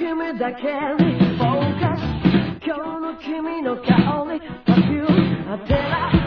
君だけにフォーカス今日の君の香りパフューム当てら